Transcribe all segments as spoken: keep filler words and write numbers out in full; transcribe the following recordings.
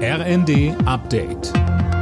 R N D Update.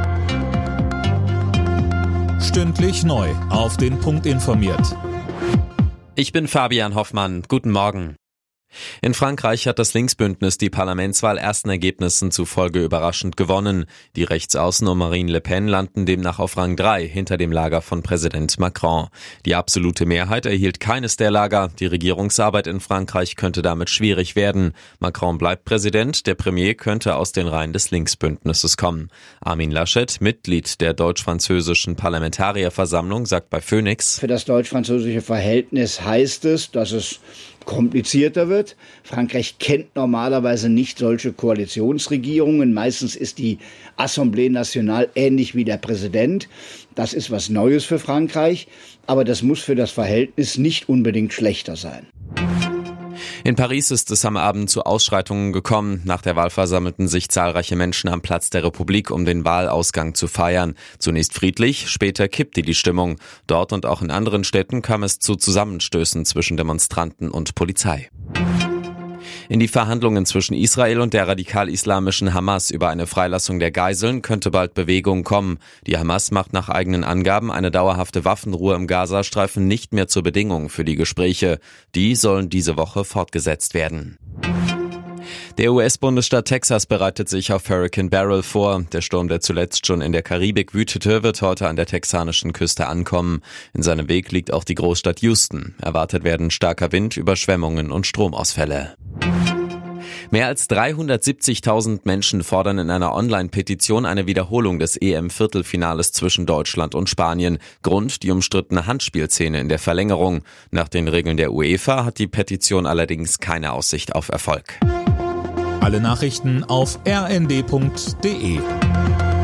Stündlich neu auf den Punkt informiert. Ich bin Fabian Hoffmann. Guten Morgen. In Frankreich hat das Linksbündnis die Parlamentswahl ersten Ergebnissen zufolge überraschend gewonnen. Die Rechtsaußen um Marine Le Pen landen demnach auf Rang drei hinter dem Lager von Präsident Macron. Die absolute Mehrheit erhielt keines der Lager. Die Regierungsarbeit in Frankreich könnte damit schwierig werden. Macron bleibt Präsident, der Premier könnte aus den Reihen des Linksbündnisses kommen. Armin Laschet, Mitglied der deutsch-französischen Parlamentarierversammlung, sagt bei Phoenix: Für das deutsch-französische Verhältnis heißt es, dass es komplizierter wird. Frankreich kennt normalerweise nicht solche Koalitionsregierungen. Meistens ist die Assemblée Nationale ähnlich wie der Präsident. Das ist was Neues für Frankreich, aber das muss für das Verhältnis nicht unbedingt schlechter sein. In Paris ist es am Abend zu Ausschreitungen gekommen. Nach der Wahl versammelten sich zahlreiche Menschen am Platz der Republik, um den Wahlausgang zu feiern. Zunächst friedlich, später kippte die Stimmung. Dort und auch in anderen Städten kam es zu Zusammenstößen zwischen Demonstranten und Polizei. In die Verhandlungen zwischen Israel und der radikal-islamischen Hamas über eine Freilassung der Geiseln könnte bald Bewegung kommen. Die Hamas macht nach eigenen Angaben eine dauerhafte Waffenruhe im Gazastreifen nicht mehr zur Bedingung für die Gespräche. Die sollen diese Woche fortgesetzt werden. Der U S-Bundesstaat Texas bereitet sich auf Hurricane Beryl vor. Der Sturm, der zuletzt schon in der Karibik wütete, wird heute an der texanischen Küste ankommen. In seinem Weg liegt auch die Großstadt Houston. Erwartet werden starker Wind, Überschwemmungen und Stromausfälle. Mehr als dreihundertsiebzigtausend Menschen fordern in einer Online-Petition eine Wiederholung des E M-Viertelfinales zwischen Deutschland und Spanien. Grund die umstrittene Handspielszene in der Verlängerung. Nach den Regeln der UEFA hat die Petition allerdings keine Aussicht auf Erfolg. Alle Nachrichten auf r n d punkt d e.